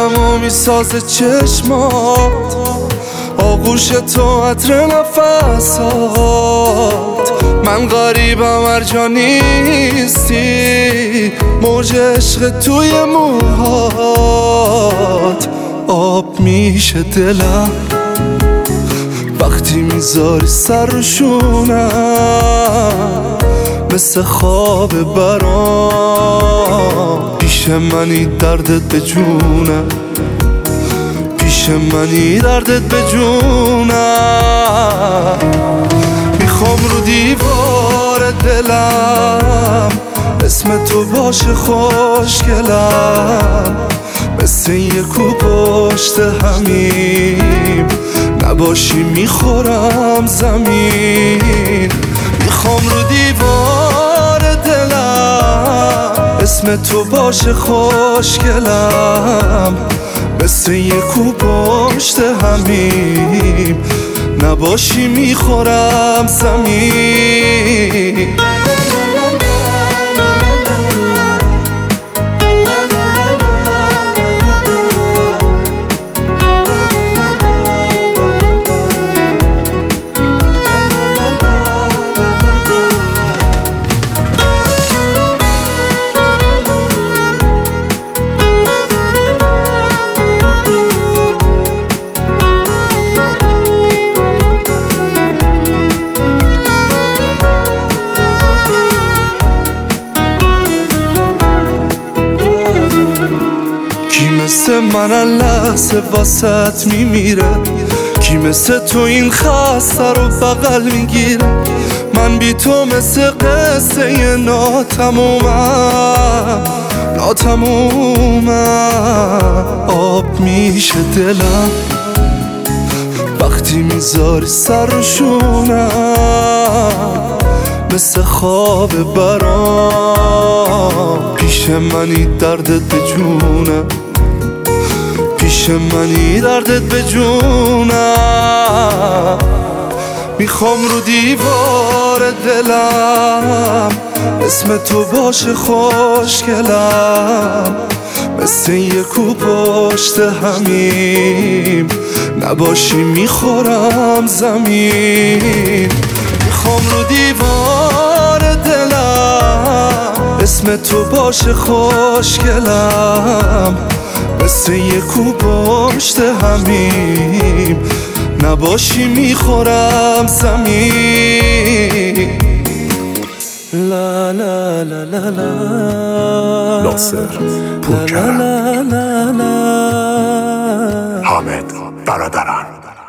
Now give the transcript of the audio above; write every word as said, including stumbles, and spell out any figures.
دلمو میسازه چشمات، آغوش تو عطر نفسات. من غریبم هر جا نیستی، موج عشق توی موهات. آب میشه دلم وقتی میذاری سر رو شونم، مثل خواب برام. پیش منی دردت به جونم، پیش منی دردت به جونم. میخوام رو دیوار دلم اسم تو باشه خوشگلم، مثل یه کو پشت همیم نباشی میخورم زمین. میخوام رو دیوار دلم اسم تو باشه خوشگلم، مثل یه کو پشت همیم نباشی میخورم زمین. کی مثل من لحظه واسط میمیره، کی مثل تو این خسته رو بغل میگیره. من بی تو مثل قصه ناتمومم ناتمومم. آب میشه دلم وقتی میذاری سر رو شونم، مثل خواب برام. پیش منی دردت به جونم، پیش منی دردت به جونم. میخوام رو دیوار دلم اسم تو باشه خوشگلم، مثل یه کو پشت همیم نباشی میخورم زمین. میخوام رو دیوار دلم اسم تو باشه خوشگلم، مثل یه کو پشت همیم نباشی میخورم زمین. لا لا لا لا لا ناصر پورکرم، حامد برادران.